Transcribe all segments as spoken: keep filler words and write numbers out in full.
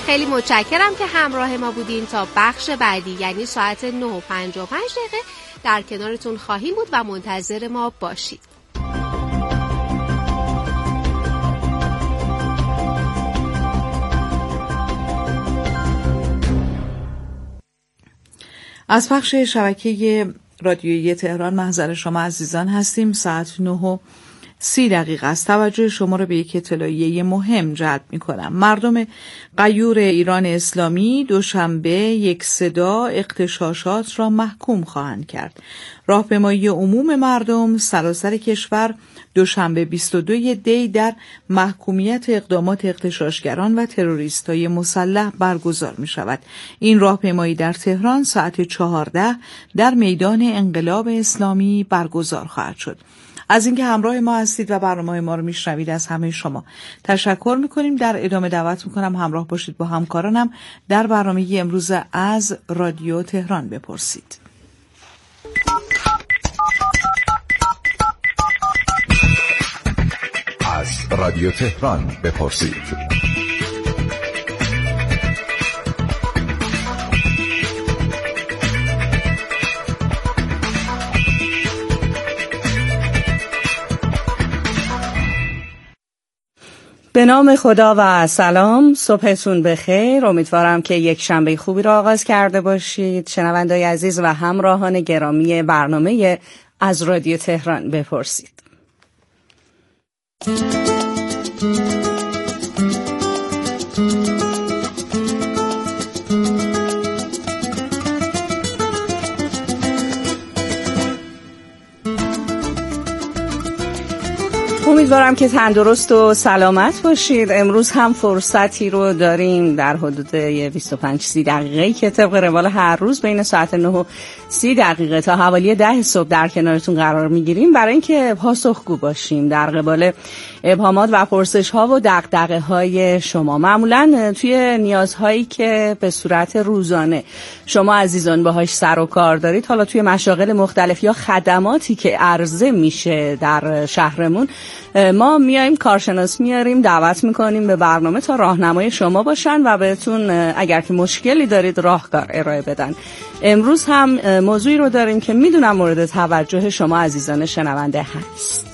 خیلی متشکرم که همراه ما بودین. تا بخش بعدی یعنی ساعت نه و پنجاه و پنج دقیقه در کنارتون خواهیم بود و منتظر ما باشید. از پخش شبکه رادیویی تهران محضر شما عزیزان هستیم. ساعت نه و سی دقیقه است. توجه شما را به یک اطلاعیه مهم جلب می کنم. مردم غیور ایران اسلامی دوشنبه یک صدا اغتشاشات را محکوم خواهند کرد. راهپیمایی عموم مردم سراسر کشور دوشنبه بیست و دو دی در محکومیت اقدامات اغتشاشگران و تروریستای مسلح برگزار می شود. این راهپیمایی در تهران ساعت چهارده در میدان انقلاب اسلامی برگزار خواهد شد. از اینکه همراه ما هستید و برنامه ما رو میشنوید از همه شما تشکر میکنیم. در ادامه دعوت میکنم همراه باشید با همکارانم در برنامه امروز از رادیو تهران بپرسید. از رادیو تهران بپرسید. به نام خدا و سلام، صبحتون بخیر. امیدوارم که یک شنبه خوبی را آغاز کرده باشید. شنوندگان عزیز و همراهان گرامی برنامه از رادیو تهران بپرسید. امیدوارم که تندرست و سلامت باشید. امروز هم فرصتی رو داریم در حدود بیست و پنج سی دقیقه‌ای که طبق روال هر روز بین ساعت نه و سی دقیقه تا حوالی ده صبح در کنارتون قرار میگیریم برای اینکه پاسخگو باشیم در قبال ابهامات و پرسش‌ها و دغدغه‌های شما. معمولاً توی نیازهایی که به صورت روزانه شما عزیزان باهاش سر و کار دارید، حالا توی مشاغل مختلف یا خدماتی که عرضه میشه در شهرمون، ما میایم کارشناس میاریم، دعوت میکنیم به برنامه تا راهنمای شما باشن و بهتون اگر که مشکلی دارید راهکار ارائه بدن. امروز هم موضوعی رو داریم که میدونم مورد توجه شما عزیزان شنونده هست.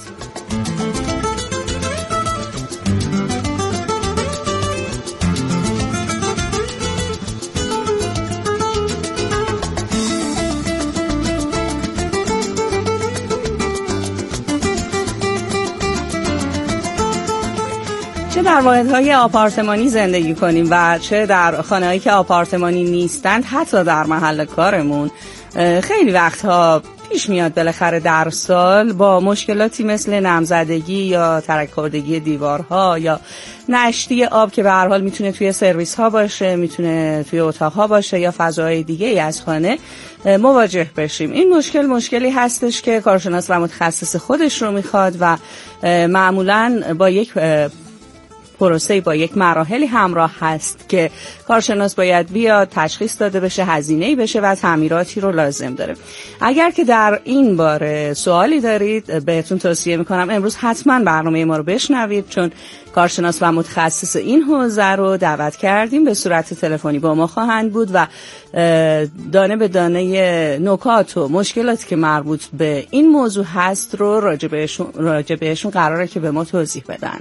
در واحدهای آپارتمانی زندگی کنیم و چه در خانه‌هایی که آپارتمانی نیستند، حتی در محل کارمون خیلی وقتها پیش میاد بالاخره در سال با مشکلاتی مثل نمزدگی یا ترک خوردگی دیوارها یا نشتی آب که به هر حال میتونه توی سرویس ها باشه، میتونه توی اتاق ها باشه یا فضاهای دیگه ای از خانه مواجه بشیم. این مشکل مشکلی هستش که کارشناس و متخصص خودش رو میخواد و معمولاً با یک پروسه با یک مراحلی همراه هست که کارشناس باید بیاد تشخیص داده بشه، هزینه‌ای بشه و تعمیراتی رو لازم داره. اگر که در این باره سوالی دارید بهتون توصیه میکنم امروز حتما برنامه ما رو بشنوید، چون کارشناس و متخصص این حوزه رو دعوت کردیم، به صورت تلفنی با ما خواهند بود و دانه به دانه نکات و مشکلاتی که مربوط به این موضوع هست رو راجع بهشون راجع بهشون قراره که به ما توضیح بدن.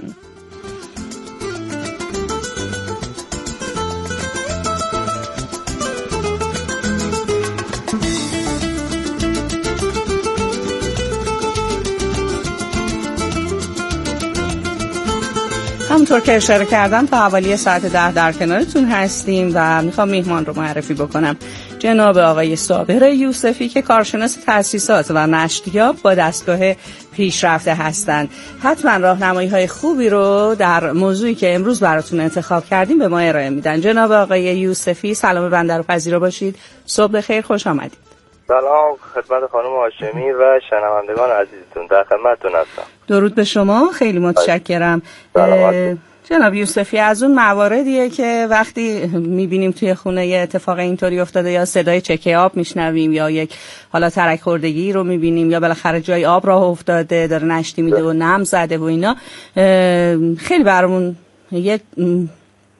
همونطور که اشاره کردم تا حوالی ساعت ده در کنارتون هستیم و میخوام میهمان رو معرفی بکنم. جناب آقای صابر یوسفی که کارشناس تأسیسات و نشتیاب با دستگاه پیشرفته هستند. حتما راهنمایی های خوبی رو در موضوعی که امروز براتون انتخاب کردیم به ما ارائه میدن. جناب آقای یوسفی سلام بنده رو پذیرا باشید. صبح بخیر، خوش آمدید. سلام خدمت خانم هاشمی و شنوندگان عزیزتون، در خدمتتون هستم. درود به شما، خیلی متشکرم. جناب یوسفی، از اون مواردیه که وقتی میبینیم توی خونه یه اتفاق اینطوری افتاده یا صدای چکه آب میشنویم یا یک حالا ترک خوردگی رو میبینیم یا بالاخره جای آب راه افتاده داره نشتی میده و نم زده و اینا، خیلی برامون یک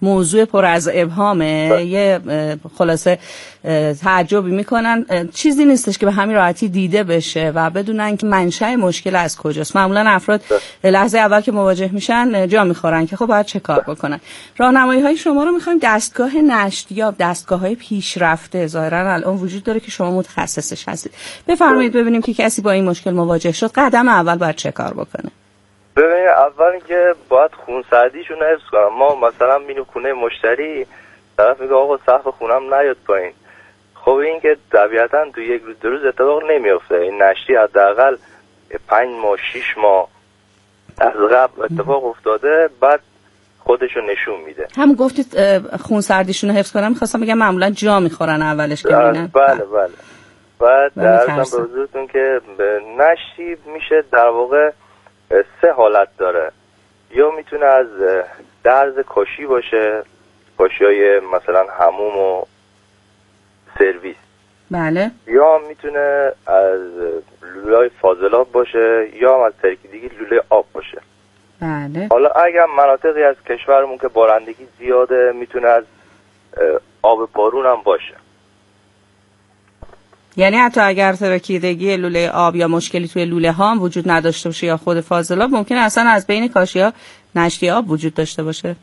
موضوع پر از ابهامه، یه خلاصه تعجبی میکنن، چیزی نیستش که به همین راحتی دیده بشه و بدونن که منشأ مشکل از کجاست. معمولا افراد لحظه اول که مواجه میشن جا میخورن که خب باید چه کار بکنن. راهنمایی های شما رو میخوایم دستگاه نشتیاب، دستگاه های پیشرفته ظاهرا الان وجود داره که شما متخصصش هستید. بفرمایید ببینیم که کسی با این مشکل مواجه شد قدم اول باید چه کار بکنه. ببینید اول اینکه باید خونسردیشون رو حفظ کنم. ما مثلا میریم خونه مشتری، طرف میگه آقا سقف خونم نیاد پایین. خب این که طبیعتا تو یک روز دو روز اتفاق نمیفته. این نشتی حداقل پنج ماه شش ماه از قبل اتفاق افتاده، بعد خودشو نشون میده. هم گفتید خونسردیشون رو حفظ کنم، میخواستم بگم معمولا جا میخورن اولش که میبینن. بله بله. بعد درستم به حضورتون که نشتی میشه در واقع سه حالت داره. یا میتونه از درز کاشی باشه، کاشی های مثلا حموم و سرویس. بله. یا میتونه از لوله‌های فاضلاب باشه، یا هم از ترکیدگی لوله آب باشه. بله. حالا اگر مناطقی از کشورمون که بارندگی زیاده میتونه از آب بارون هم باشه. یعنی حتی اگر ترکیدگی لوله آب یا مشکلی توی لوله ها هم وجود نداشته باشه یا خود فاضلاب، ممکنه اصلا از بین کاشی ها نشتی آب وجود داشته باشه.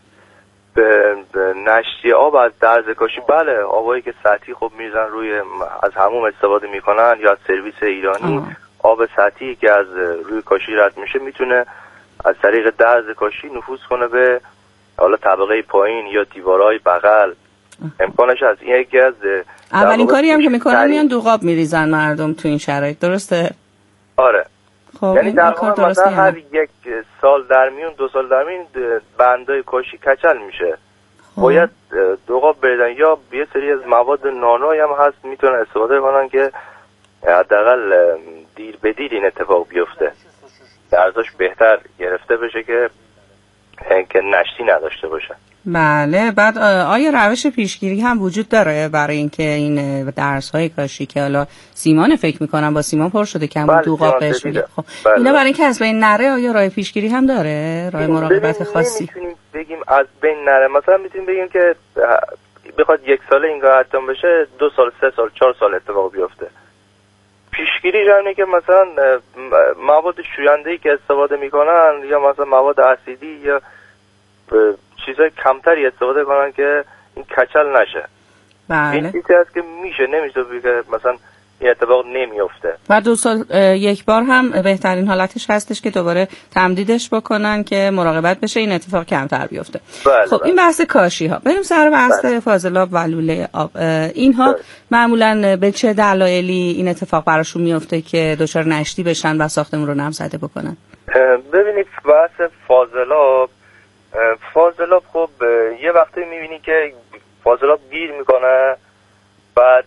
به نشتی آب از درز کاشی، بله، آبایی که سطحی خب میریزن روی، از حموم استفاده میکنن یا از سرویس ایرانی. آه. آب سطحی که از روی کاشی رد میشه میتونه از طریق درز کاشی نفوذ کنه به حالا طبقه پایین یا دیوارهای بغل. امکانش از این یکی از اولین کاری هم که میکنن میان دوغاب میریزن مردم تو این شرایط، درسته؟ آره. خب یعنی در واقع مثلا هر یک سال در میون دو سال در میون بندای کاشی کچل میشه. خب. باید دوغاب بریزن، یا یه سری از مواد نانویی هم هست میتونن استفاده کنن که حداقل دیر به دیر این اتفاق بیفته، درزاش بهتر گرفته بشه که که نشتی نداشته باشه. بله. بعد آیا روش پیشگیری هم وجود داره برای اینکه این درس‌های کاشی که حالا سیمان فکر می‌کنم با سیمان پر شده که همون دوغاب بهش میگه، خب بله. اینا برای اینکه از بین نره آیا راه پیشگیری هم داره، راه مراقبت خاصی؟ نمی‌تونیم بگیم از بین نره. مثلا میتونیم بگیم که بخواد یک ساله این کار انجام بشه، دو سال سه سال چهار سال اتفاق بیفته. پیشگیریش اینه که مثلا مواد شوینده‌ای که استفاده میکنن یا مثلا مواد اسیدی یا چیزای کمتری استفاده کنن که این کچل نشه. بله. این چیزی هست که میشه، نمیشه بگه مثلا این اتفاق نمیفته. و دو سال یک بار هم بهترین حالتش هستش که دوباره تمدیدش بکنن که مراقبت بشه این اتفاق کمتر بیفته. بله خب بله. این بحث کاشی ها. بریم سر بحث بله. فاضلاب و لوله آب. اینها بله. معمولا به چه دلایلی این اتفاق براشون میفته که دچار نشتی بشن و ساختمون رو نم زده بکنن؟ ببینید بحث فاضلاب فاضلاب خب یه وقتی میبینی که فاضلاب گیر میکنه، بعد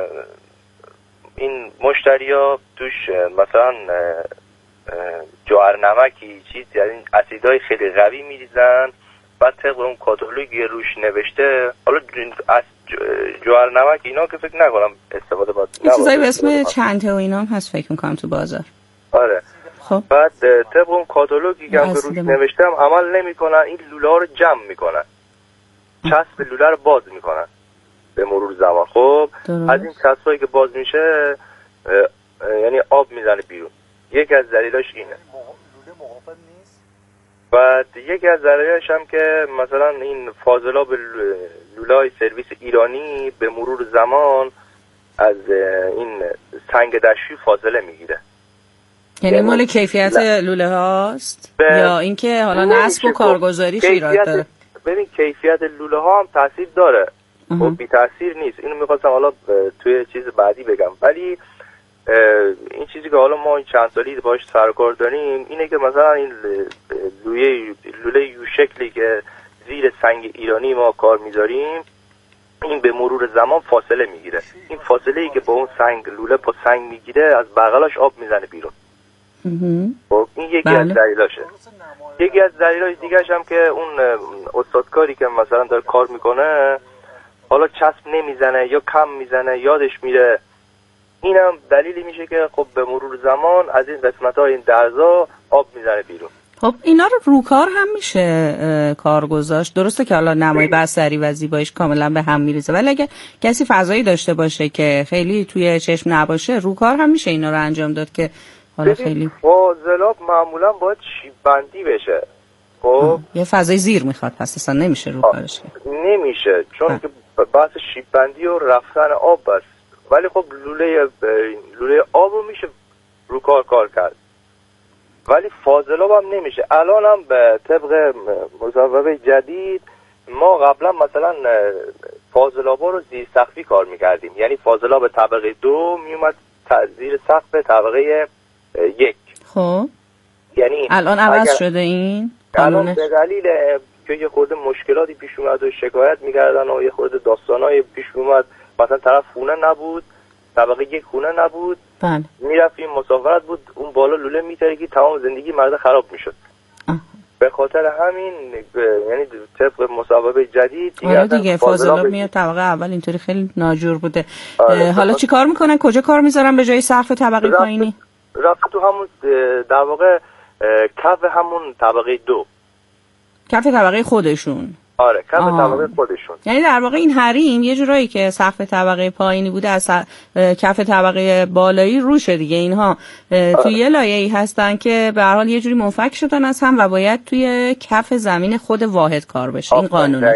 این مشتریا توش مثلا جوهر نمکی چیز، یعنی اسیدای خیلی قوی میریزن، بعد طبق اون کاتالوگی روش نوشته، حالا از جوهر نمک اینا که فکر نکنم استفاده باید این چیزایی به اسم چنته و اینا هم هست فکر میکنم تو بازار. آره. خب بعد طبق اون کاتالوگی که روش نوشته هم عمل نمیکنن، این لوله ها رو جمع میکنن، چسب لوله رو باز میکنن به مرور زمان. خب درست. از این چسبایی که باز میشه یعنی آب میزنه بیرون. یکی از دلایلش اینه. بعد یکی از دلایلش هم که مثلا این فاضلاب لوله‌های سرویس ایرانی به مرور زمان از این سنگ دشتی فاصله میگیره. یعنی مال کیفیت لوله هاست یا اینکه حالا نصب و کارگزاریش ایراد داره؟ ببین کیفیت لوله ها هم تاثیر داره، خب بی تاثیر نیست. اینو میخواستم حالا توی چیز بعدی بگم، ولی این چیزی که حالا ما این چند سالی باهاش سر و کار داریم اینه که مثلا این لوله لوله یو شکلی که زیر سنگ ایرانی ما کار میذاریم، این به مرور زمان فاصله میگیره. این فاصله ای که با اون سنگ لوله با سنگ میگیره از بغلش آب میزنه بیرون. خب این یکی بله. از دلایلاشه. یکی از دلایل دیگه‌ش هم که اون استادکاری که مثلا داره کار میکنه حالا چسب نمیزنه یا کم میزنه، یادش میره. اینم دلیلی میشه که خب به مرور زمان از این قسمت‌های این درزا آب میزنه بیرون. خب اینا رو روکار هم میشه کار گذاشت. درسته که حالا نمای بستری و زیباییش کاملا به هم میریزه، ولی اگه کسی فضایی داشته باشه که خیلی توی چشم نباشه، روکار هم میشه اینا رو انجام داد که حالا خیلی فاضلاب معمولا باید شیب بندی بشه. خب یه فضای زیر میخواد، پس اصلا نمیشه روکارش. نمیشه چون که بحث شیب بندی و رفتن آب بس. ولی خب لوله لوله آب رو میشه روکار کار کرد، ولی فاضلاب هم نمیشه. الان هم به طبق مصوبه جدید ما قبلا مثلا فاضلابا رو زیر سقفی کار میکردیم، یعنی فاضلاب طبقه دو میومد زیر سقف طبقه یک. خب یعنی الان عوض شده این الان به دلیل که یه خورده مشکلاتی پیش اومد و شکایت میکردن و یه خورده داستانای پیش اومد، مثلا طرف خونه نبود، طبقه یک خونه نبود، بله میرفتیم مسافرت بود، اون بالا لوله میترکی، تمام زندگی مرد خراب میشد. به خاطر همین یعنی طبق مصوبه جدید آره دیگه فاضلاب میاد طبقه اول، اینطوری خیلی ناجور بوده. آره حالا چی کار میکنن؟ کجا کار میذارن به جای سقف طبقه پایینی؟ رفت تو همون در واقع کف همون طبقه دو، کف طبقه خودشون. آره کف طبقه خودشون. یعنی در واقع این حریم یه جورایی که سقف طبقه پایینی بوده از کف طبقه بالایی روشه دیگه. اینها آره. توی یه لایه‌ای هستن که به هر حال یه جوری منفک شدن از هم و باید توی کف زمین خود واحد کار بشه. این قانونش.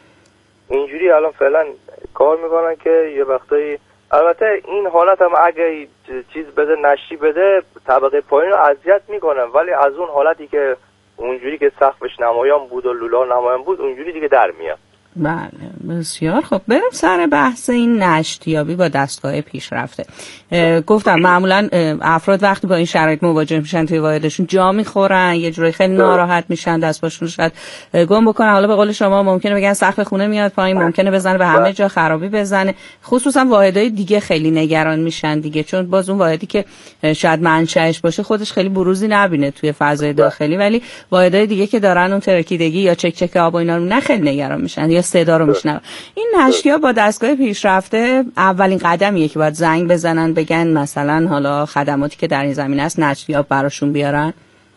اینجوری الان فعلا کار میکنن که یه وقتایی، البته این حالت هم اگه چیز بده نشی بده طبقه پایین رو اذیت میکنن، ولی از اون حالتی که اونجوری که سقفش نمایان بود و لولا نمایان بود اونجوری دیگه در میاد. بله بسیار خب. بریم سر بحث این نشتیابی با دستگاه پیشرفته. گفتم معمولا افراد وقتی با این شرایط مواجه میشن توی واحدشون جا میخورن، یه جوری خیلی ناراحت میشن، دست پاشون شاید گم بکنن. حالا به قول شما ممکنه بگن سقف خونه میاد پایین، ممکنه بزنه به همه جا خرابی بزنه. خصوصا واحدهای دیگه خیلی نگران میشن دیگه، چون باز اون واحدی که شاید منشأش باشه خودش خیلی بروزی نبینه توی فضای داخلی، ولی واحدهای دیگه که دارن اون ترکیدگی یا چک چک آب و اینا رو نه خیلی نگران میشن یا صدا رو میشنن. این نشتی‌ها با دستگاه پیشرفته اولین قدمیه که باید زنگ بزنن بگن مثلا حالا خدماتی که در این زمینه است نشتیاب براشون بیارن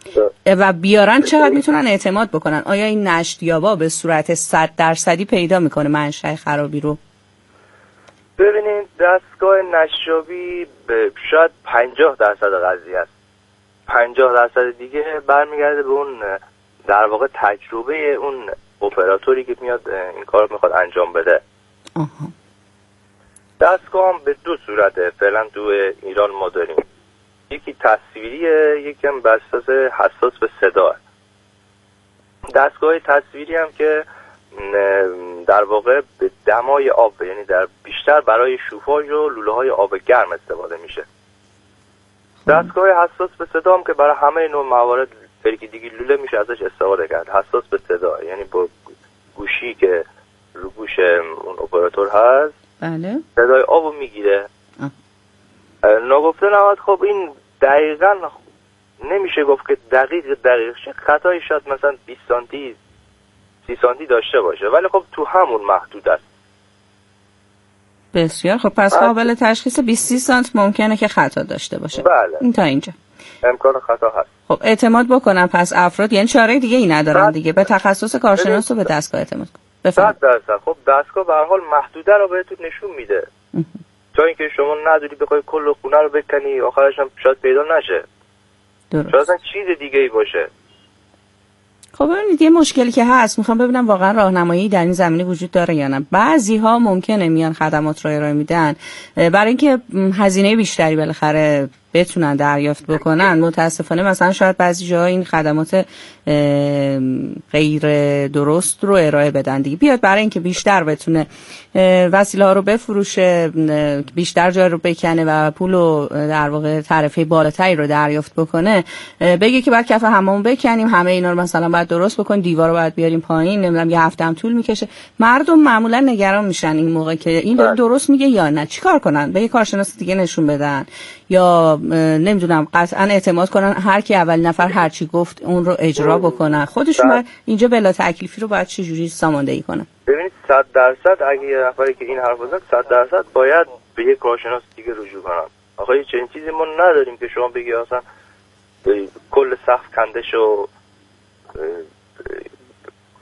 و بیارن چقدر میتونن اعتماد بکنن؟ آیا این نشتیابا به صورت صد درصدی پیدا میکنه منشأ خرابی رو؟ ببینید دستگاه نشتیابی شاید پنجاه درصد قضیه است، پنجاه درصد دیگه برمیگرده به اون در واقع تجربه اون اپراتوری که میاد این کار میخواد انجام بده. آها. دستگاه هم به دو صورته فعلا تو ایران ما داریم، یکی تصویریه، یکی هم بر اساس حساس به صدا. دستگاه تصویری هم که در واقع به دمای آب، یعنی در بیشتر برای شوفاژ و لوله های آب گرم استفاده میشه. دستگاه حساس به صدا هم که برای همه نوع موارد ترکیدگی لوله میشه ازش استفاده کرد. حساس به صدا یعنی با گوشی که رو گوش اون اپراتور هست بله صدای آبو میگیره. نگفته نباید. خب این دقیقاً نمیشه گفت که دقیق دقیق شه، خطایی شاید مثلا بیست سانتی سی سانتی داشته باشه، ولی خب تو همون محدود است. بسیار خب. پس قابل تشخیص بیست سی سانت ممکنه که خطا داشته باشه. بله این تا اینجا امکان خطا هست. خب اعتماد بکنن پس افراد، یعنی چاره دیگه ای ندارن دیگه، به تخصص کارشناس و به دستگاه اعتماد کن. بفرمایید. صد درصد. خب دستگاه به هر حال محدوده رو بهتون نشون میده تا اینکه شما نداری بخوای کل خونه رو بکنی آخرش هم شاید پیدا نشه. درست. شاید اصلا چیز دیگه ای باشه. خب ببینید یه مشکلی که هست، میخوام ببینم واقعا راهنمایی در این زمینه وجود داره یا نه. بعضی ها ممکنه میان خدمات رو ارائه میدن برای اینکه هزینه بیشتری بالاخره بتونن دریافت بکنن. متاسفانه مثلا شاید بعضی جاها این خدمات غیر درست رو ارائه بدن دیگه، بیاد برای اینکه بیشتر بتونه وسیله ها رو بفروشه، بیشتر جای رو بکنه و پول رو در واقع تعرفه بالاتری رو دریافت بکنه، بگه که بعد کف حمام بکنیم، همه اینا رو مثلا باید درست بکنیم، دیوار رو باید بیاریم پایین، نمیدونم یه هفته هم طول میکشه. مردم معمولا نگران میشن این موقع که این داره درست میگه یا نه. چیکار کنن؟ به یه کارشناس دیگه نشون بدن یا نمیدونم قطعا اعتماد کنن هر کی اول نفر هر چی گفت اون رو اجرا بکنن؟ خودشون اینجا بلا تکلیفی رو باید چه جوری ساماندهی کنن؟ ببینید صد درصد اگه یه نفری که این حرف زد صد درصد باید به یه کارشناس دیگه رجوع کنن. آخه چنین چیزی ما نداریم که شما بگی اصلا کل سقف کنده شو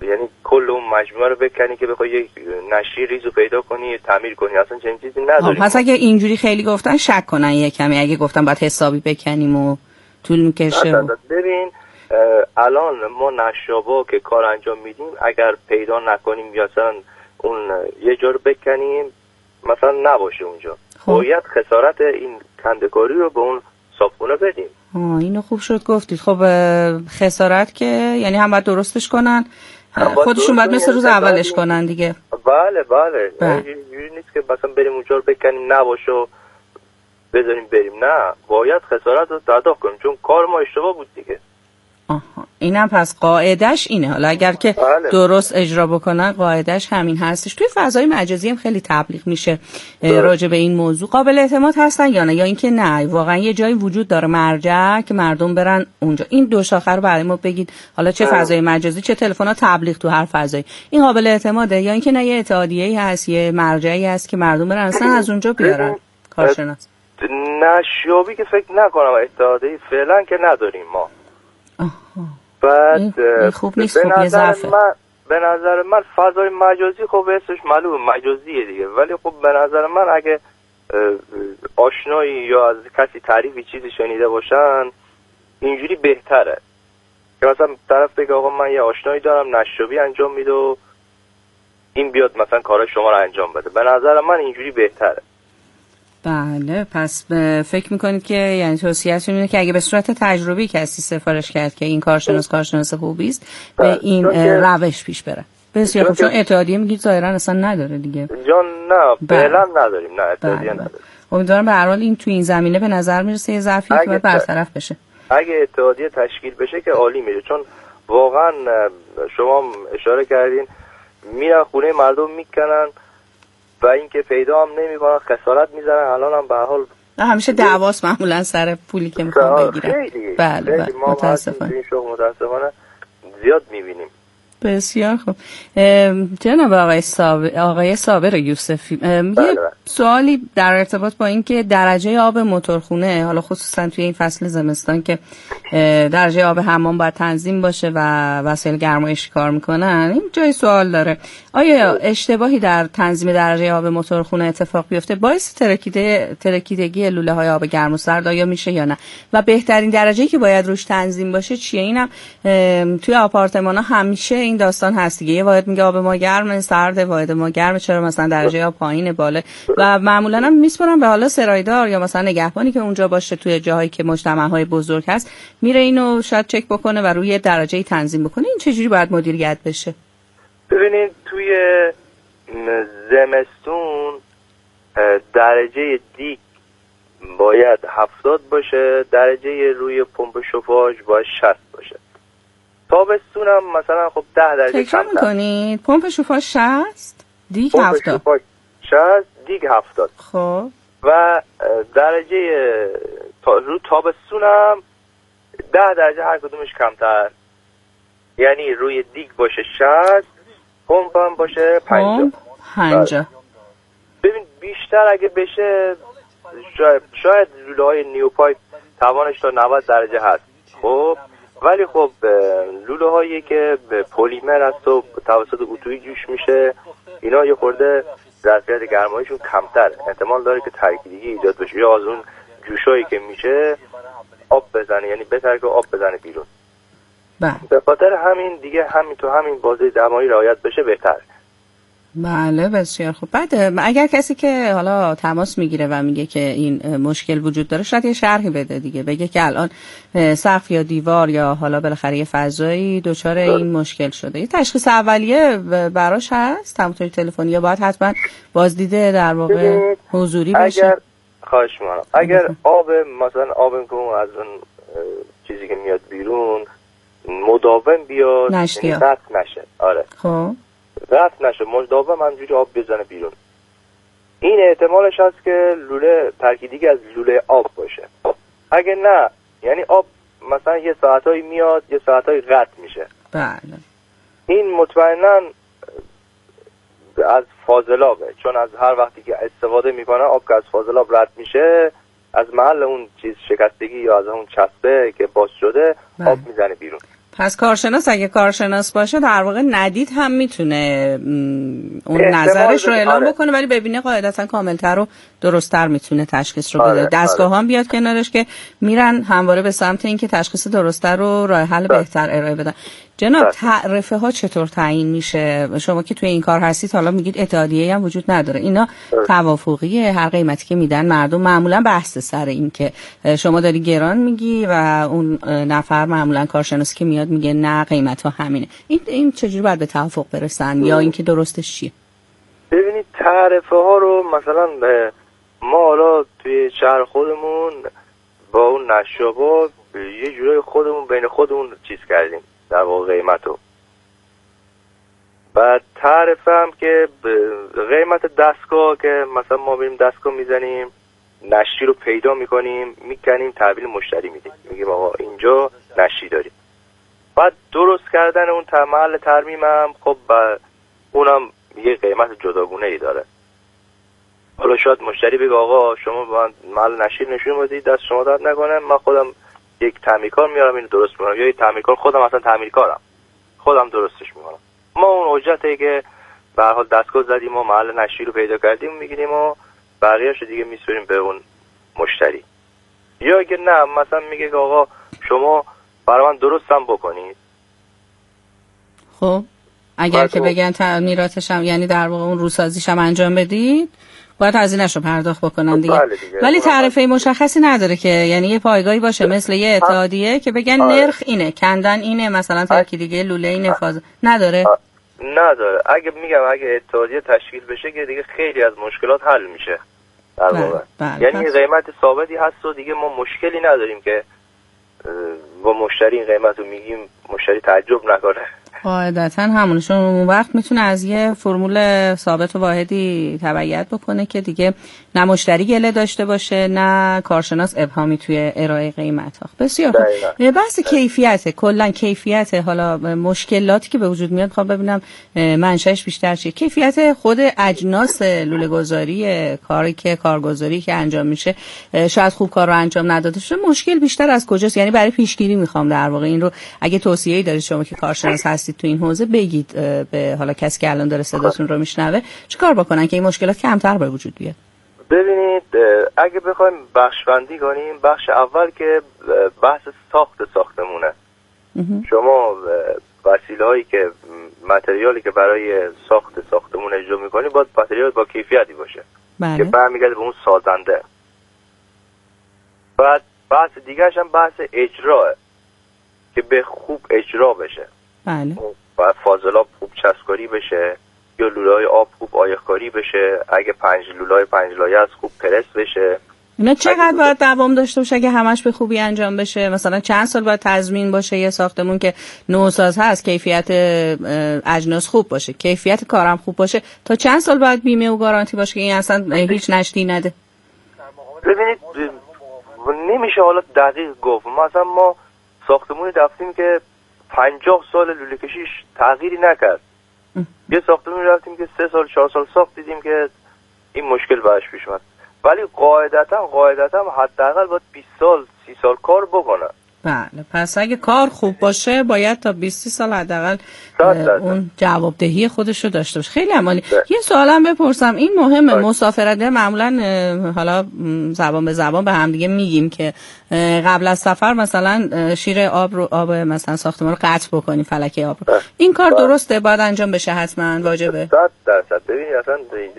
یعنی کل اون مجموعه رو بکنی که بخوای یک نشی ریزو پیدا کنی تعمیر کنی، اصلا چنین چیزی نداریم. پس اگه اینجوری خیلی گفتن شک کنن یه کمی، اگه گفتن باید حسابی بکنیم و طول میکشه. و... ببین الان ما نشابا که کار انجام میدیم اگر پیدا نکنیم یا مثلا اون یه جا رو بکنیم مثلا نباشه اونجا، باید خسارت این کندکاری رو به اون صابخونه بدیم. آه اینو خوب شد گفتید. خب خسارت که یعنی هم باید درستش کنن، خودشون باید مثل روز اولش کنن دیگه. بله بله اینجوری نیست که مثلا بریم اونجا رو بکنیم نباشه و بذاریم بریم، نه باید خسارت رو پرداخت کنیم چون کار ما اشتباه بود دیگه. آها اینم پس قاعدش اینه. حالا اگر که بله. درست اجرا بکنن قاعدش همین هستش. توی فضای مجازی هم خیلی تبلیغ میشه راجع به این موضوع. قابل اعتماد هستن یا نه، یا اینکه نه واقعا یه جایی وجود داره مرجع که مردم برن اونجا؟ این دو شاخه رو برای ما بگید، حالا چه فضای مجازی چه تلفن، تبلیغ تو هر فضایی این قابل اعتماده یا اینکه نه یه اتحادیه‌ای هست یه مرجعی هست که مردم برن اصلا از اونجا بیارن کارشناس؟ نشیابی که فکر نکنم، اتحادیه‌ای فعلا که نداریم ما. بعد این خوب نیست. به نظر من به نظر من فضای مجازی خب اسمش معلومه مجازیه دیگه، ولی خب به نظر من اگه آشنایی یا از کسی تعریفی چیزی شنیده باشن اینجوری بهتره که مثلا طرف بگه آقا من یه آشنایی دارم نشابی انجام میده و این بیاد مثلا کارای شما رو انجام بده. به نظر من اینجوری بهتره. بله پس فکر میکنید که یعنی توصیه‌تون اینه که اگه به صورت تجربی کسی سفارش کرد که این کارشناس کارشناس خوبی است به این روش پیش بره. بسیار خوب. چون اتحادیه میگید ظاهرا اصلا نداره دیگه. جان نه فعلا نداریم، نه اتحادیه نداره. امیدوارم به هر حال این تو این زمینه به نظر میرسه یه ضعفی که باید برطرف بشه. اگه اتحادیه تشکیل بشه که عالی میشه، چون واقعا شما اشاره کردین میرن خونه مردم میکنن و اینکه پیدا هم نمیکنن خسارت میزنن. الان هم به هر حال همیشه دعواست معمولا سر پولی که میخوان بگیرن. بله بله متاسفانه این شغل متاسفانه زیاد میبینیم. بسیار خوب. جناب آقای صابر آقای صابر یوسفی یه سوالی در ارتباط با این که درجه آب موتورخونه حالا خصوصا توی این فصل زمستان که درجه آب حمام باید تنظیم باشه و وسایل گرمایشی کار میکنن، این جای سوال داره آیا اشتباهی در تنظیم درجه آب موتورخونه اتفاق بیفته باعث ترکیده ترکیدگی لوله های آب گرم و سرد آیا میشه یا نه، و بهترین درجه‌ای که باید روش تنظیم باشه چیه؟ اینم توی آپارتمان‌ها همیشه این داستان هست دیگه، یه واحد میگه آب ما گرمه سرده، واحد ما گرمه چرا مثلا درجه آب پایینه بالا، و معمولا هم میسپرن به حالا سرایدار یا مثلا نگهبانی که اونجا باشه توی جاهایی که مجتمع‌های بزرگ هست میره اینو شاید چک بکنه و روی درجه‌ای تنظیم بکنه. این چجوری باید مدیریت بشه؟ ببینید توی زمستون درجه دیگ باید هفتاد باشه، درجه روی پمپ شوفاژ باید شصت باشه. تابستون هم مثلا خب ده درجه کمتر. فکر می‌کنید پمپ شوفاژ شصت دیگ هفتاد؟ پمپ شصت دیگ هفتاد. خب و درجه تا رو تابستون هم ده درجه هر کدومش کمتر، یعنی روی دیگ باشه شصت، پمپ هم باشه پنجاه. پنجاه. ببین بیشتر اگه بشه شاید شاید لوله های نیوپایپ توانش تا نود درجه هست. خب ولی خب لوله هایی که پلیمر هست و توسط اتویی جوش میشه اینا یه خورده ظرفیت گرماییشون کمتر، احتمال داره که ترکیدگی ایجاد بشه یا از اون جوشایی که میشه آب بزنه، یعنی بهتره که آب بزنه بیرون. بله. به خاطر همین دیگه همین تو همین بازه دمایی رعایت بشه بهتر. بله بسیار خوب. بعد اگر کسی که حالا تماس میگیره و میگه که این مشکل وجود داره شاید یه شرحی بده دیگه، بگه که الان سقف یا دیوار یا حالا بالاخره یه فضایی دچار این مشکل شده، یه تشخیص اولیه براش هست همونطوری تلفنی یا باید حتما بازدیده در واقع حضوری بشه؟ اگر خواهش می‌کنم اگر آب مثلا آب از اون چیزی که میاد بیرون مداوم بیاد قطع نشه. آره خب رفت نشه مداوم همجوری آب بزنه بیرون، این احتمالش هست که لوله ترکیدگی از لوله آب باشه. اگه نه یعنی آب مثلا یه ساعتایی میاد یه ساعتایی قطع میشه. بله این مطمئنا از فاضلابه، چون از هر وقتی که استفاده میکنه آب که از فاضلاب رد میشه از محل اون چیز شکستگی یا از اون چسبه که باز شده بله. آب میزنه بیرون. پس کارشناس اگه کارشناس باشه در واقع ندید هم میتونه اون نظرش رو اعلام بکنه، ولی ببینه قاعدتا کاملتر و درست‌تر میتونه تشخیص رو بده. دستگاه هم بیاد کنارش که میرن همواره به سمت اینکه تشخیص درست‌تر رو راه حل بهتر ارائه بدن. جناب تعرفه ها چطور تعیین میشه؟ شما که توی این کار هستید حالا میگید اتحادیه هم وجود نداره، اینا توافقیه؟ هر قیمتی که میدن مردم معمولا بحث سر این که شما داری گران میگی و اون نفر معمولا کارشناسی که میاد میگه نه قیمت ها همینه. این این چجوری باید به توافق برسن یا اینکه درستش چیه؟ ببینید تعرفه ها رو مثلا ما حالا توی شهر خودمون با اون نشابا یه جورای خودمون بین خودمون چیز کردیم در واقع قیمتو. بعد تعرفه هم که قیمت دستگاه که مثلا ما بریم دستگاه میزنیم، نشی رو پیدا میکنیم، میکنیم، تحویل مشتری میدیم، میگیم آقا اینجا نشی داریم. بعد درست کردن اون محل ترمیم هم خب اونم یه قیمت جداگونه ای داره. حالا شاید مشتری بگه آقا شما با محل نشی نشون بدید، دست شما درد نکنه، من خودم یک تعمیرکار میارم اینو درست میکنم، یا یک تعمیرکار خودم اصلا تعمیرکارم خودم درستش میکنم. ما اون اجرتی که به هر حال دستگاه زدیم و محل نشی رو پیدا کردیم میگیریم و بقیه‌اشو دیگه میسپریم به اون مشتری. یا اگه نه مثلا میگه آقا شما برای من درستم بکنید. خب اگر که بگن تعمیراتش هم یعنی در واقع اون روسازیش هم انجام بدید باید هزینه‌اش رو پرداخت بکنن دیگه. دیگه. ولی تعرفه مشخصی نداره که یعنی یه پایگاهی باشه مثل یه اتحادیه که بگن آره. نرخ اینه، کندن اینه، مثلا ترکی دیگه لوله اینه، فاز نداره. آه. نداره. اگه میگم اگه اتحادیه تشکیل بشه که دیگه خیلی از مشکلات حل میشه در واقع. یعنی پس. قیمت ثابتی هست و دیگه ما مشکلی نداریم که با مشتری این قیمت رو میگیم مشتری تعجب نکنه. قاعدتا همونشون اون وقت میتونه از یه فرمول ثابت و واحدی تبعیت بکنه که دیگه نه مشتری گله داشته باشه نه کارشناس ابهامی توی ارائه قیمت ها. بسیار خوب. بحث کیفیت، کلا کیفیت حالا مشکلاتی که به وجود میاد خب ببینم منشأش بیشتر چیه. کیفیت خود اجناس لوله گذاری، کاری که کارگزاری که انجام میشه شاید خوب کار رو انجام نداده شه. مشکل بیشتر از کجاست؟ یعنی برای پیشگیری میخوام در واقع این رو اگه توصیه‌ای دارید شما که کارشناس هستید تو این حوزه بگید به حالا کسی که الان داره صداتون رو میشنوه چیکار بکنن که این مشکلات کمتر به وجود بیاد. ببینید اگه بخوایم بخش بندی کنیم، بخش اول که بحث ساخت ساختمونه. شما وسیله‌هایی که متریالی که برای ساخت ساختمون اجرا می‌کنی باید متریال با کیفیتی باشه بله. که برمیگرده به اون سازنده. بعد بحث دیگه‌ش هم بحث اجراه که به خوب اجرا بشه. بله. باید فاضلاب خوب چسبکاری بشه یا لوله‌های آب خوب آیق‌کاری بشه. اگه پنج لوله‌های پنج لایه از خوب پرس بشه. اینا چقدر باید دوام داشته باشه اگه همش به خوبی انجام بشه؟ مثلا چند سال باید تضمین باشه یه ساختمون که نوساز هست، کیفیت اجناس خوب باشه، کیفیت کارم خوب باشه، تا چند سال باید بیمه و گارانتی باشه که این اصلا هیچ نشتی نده؟ ببینید نمیشه حالا دقیق گفت. مثلا ما ساختمونی رفتیم که پنجاه سال لوله کشیش تغییری نکرد. یه ساختمونی رفتیم که سه سال چهار سال ساخت دیدیم که این مشکل براش پیش اومد. ولی قاعدتا قاعدتا حداقل باید بیست سال سی سال کار بکنه. بله پس اگه کار خوب باشه باید تا بیست سال حداقل اون جوابدهی خودش رو داشته باشه. خیلی عالی. یه سوالم بپرسم، این مهمه مسافرت معمولا حالا زبان به زبان به هم دیگه میگیم که قبل از سفر مثلا شیر آب رو آب مثلا ساختمان رو قطع بکنی، فلکه آب رو. این کار درسته باید انجام بشه حتما واجبه؟ صد درصد. ببینید اصلا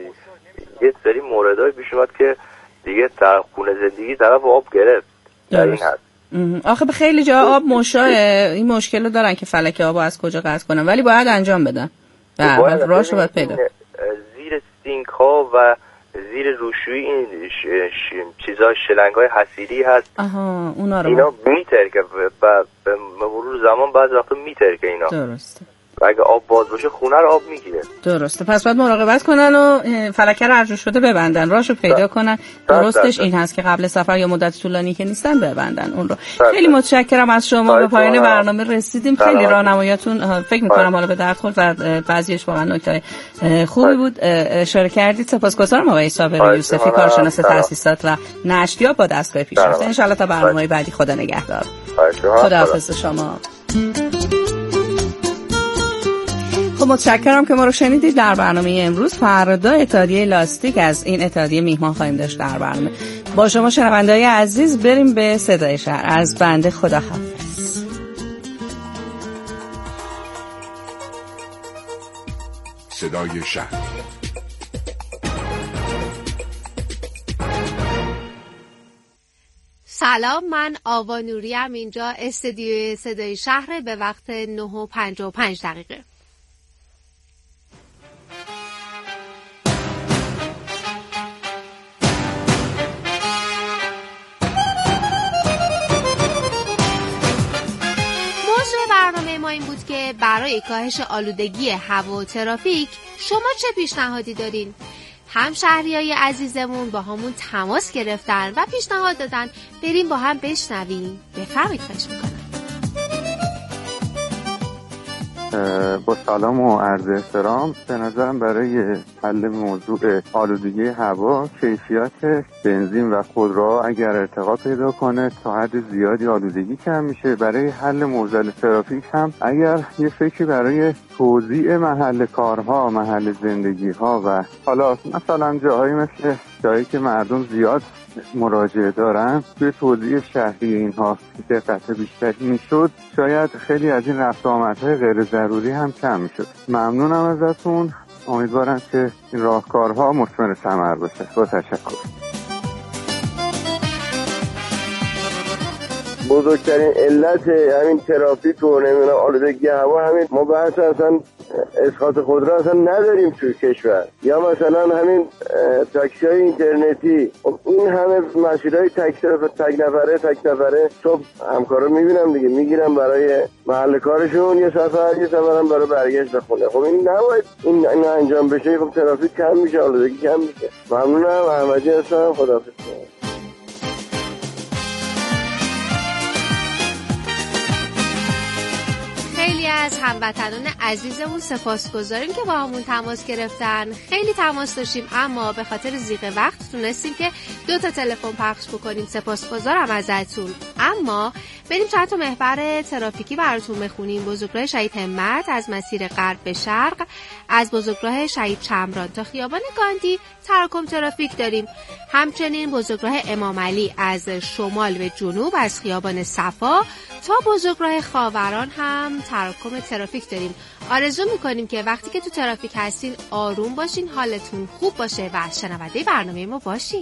یه سری موردای پیش اومد که دیگه در خونه زندگی طرف آب گرفت. در این هست. آخه به خیلی جا آب مشاه، این مشکل رو دارن که فلکه آب از کجا قطع کنن ولی باید انجام بدن. بله راهش رو باید پیدا. زیر سینک ها و زیر روشویی این ش... ش... چیزا شلنگ های حصیری هست. آها اونا رو اینا میترکه و به مرور زمان بعضی وقتا میترکه اینا. درسته. اگه آب باز باشه خونه رو آب میگیره. درسته. پس باید مراقبت کنن و فلکه رو ارجو شده ببندن، راهشو پیدا کنن. درستش این هست که قبل سفر یا مدت طولانی که نیستن ببندن اون رو. خیلی متشکرم از شما. به پایان برنامه رسیدیم. خیلی راهنماییتون فکر می‌کنم حالا به درد خورد و بعضیش واقعا نکته خوبی بود اشاره کردید. سپاسگزارم آقای صابر یوسفی، کارشناس تأسیسات و نشتیاب با دستگاه پیشرفته. ان شاءالله تا برنامه‌های بعدی خدا نگهدار. خداحافظ شما. متشکرم که ما رو شنیدید در برنامه امروز. فردا اتحادیه لاستیک از این اتحادیه میهمان خواهیم داشت در برنامه. با شما شنونده‌های عزیز بریم به صدای شهر. از بنده خداحافظ. صدای شهر. سلام، من آوا نوری ام. اینجا استودیوی صدای شهر به وقت نه و پنجاه و پنج دقیقه. موضوع برنامه ما این بود که برای کاهش آلودگی هوا و ترافیک شما چه پیشنهادی دارین؟ هم شهریای عزیزمون با همون تماس گرفتن و پیشنهاد دادن بریم با هم بشنویم. بفرمایید، خواهش میکنم. با سلام و عرض احترام، به نظرم برای حل موضوع آلودگی هوا کیفیت بنزین و خودروها اگر ارتقا پیدا کنه تا حد زیادی آلودگی کم میشه. برای حل معضل ترافیک هم اگر یه فکری برای توزیع محل کارها، محل زندگی ها و حالا مثلا جاهایی مثل جایی که مردم زیاد مراجعه دارن توی توزیع شهری اینها دقت بیشتری میشد، شاید خیلی از این رفت آمدهای غیر ضروری هم کم میشد. ممنونم ازتون، امیدوارم که این راهکارها مثمر ثمر باشه. با تشکر. بزرگترین علت همین ترافیک و نمیدونم آلودگی هوا همین ما بحث اصلا اسقاط خودرو اصلا نداریم توی کشور، یا مثلا همین تاکسی های اینترنتی. این همه مسیرهای تک تک نفره تک نفره صبح همکارا میبینم دیگه میگیرم برای محل کارشون یه سفر یه سفرم برای برگشت به خونه. خب این نباید این, این انجام بشه. خب ترافیک کم میشه، آلودگی کم میشه. ممنونم. احمدی هستم. خداحافظ. خیلی از هموطنان عزیزمون سپاسگزاریم که با همون تماس گرفتن. خیلی تماس داشتیم اما به خاطر ضیق وقت تونستیم که دو تا تلفن پخش بکنیم. سپاسگزارم ازتون. اما بریم چند تا محور ترافیکی براتون بخونیم. بزرگراه شهید همت از مسیر غرب به شرق، از بزرگراه شهید چمران تا خیابان گاندی تراکم ترافیک داریم. همچنین بزرگراه امام علی از شمال به جنوب از خیابان صفا تا بزرگراه خاوران هم تراکم ترافیک داریم. آرزو میکنیم که وقتی که تو ترافیک هستین آروم باشین، حالتون خوب باشه و شنونده برنامه ما باشین.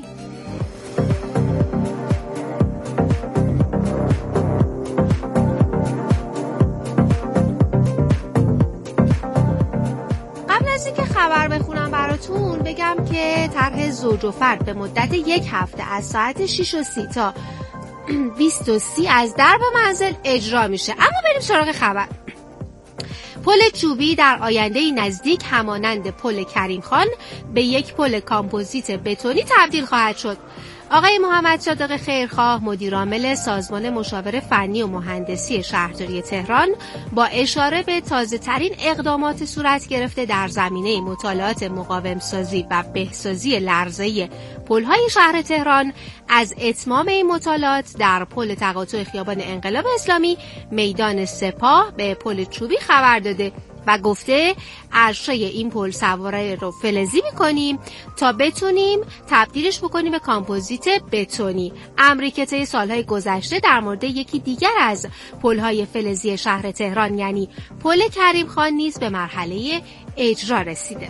قبل از اینکه خبر بخونم براتون بگم که طرح زوج و فرد به مدت یک هفته از ساعت شش و سی تا بیست و سی از درب منزل اجرا میشه. اما بریم سراغ خبر. پل چوبی در آینده نزدیک همانند پل کریم خان به یک پل کامپوزیت بتونی تبدیل خواهد شد. آقای محمد صادق خیرخواه مدیرعامل سازمان مشاور فنی و مهندسی شهرداری تهران با اشاره به تازه ترین اقدامات صورت گرفته در زمینه مطالعات مقاوم سازی و بهسازی لرزه‌ای پل‌های شهر تهران از اتمام این مطالعات در پل تقاطع خیابان انقلاب اسلامی میدان سپاه به پل چوبی خبر داده و گفته ارشای این پل سواره رو فلزی میکنیم تا بتونیم تبدیلش بکنیم به کامپوزیت بتونی. امری که طی سالهای گذشته در مورد یکی دیگر از پل‌های فلزی شهر تهران یعنی پل کریم خان نیز به مرحله اجرا رسیده.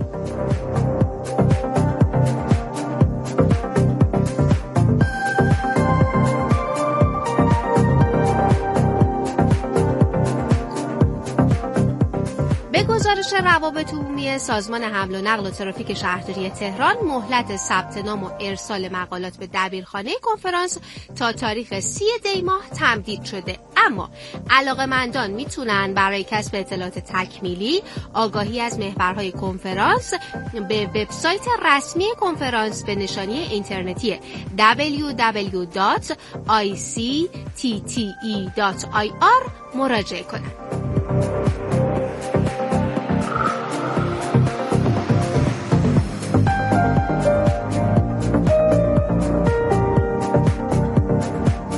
گزارش روابط عمومی سازمان حمل و نقل و ترافیک شهرداری تهران مهلت ثبت نام و ارسال مقالات به دبیرخانه کنفرانس تا تاریخ سی دی ماه تمدید شده، اما علاقه‌مندان میتونن برای کسب اطلاعات تکمیلی آگاهی از محورهای کنفرانس به وبسایت رسمی کنفرانس به نشانی اینترنتی دبلیو دبلیو دبلیو دات آی سی تی تی ای دات آی آر مراجعه کنند.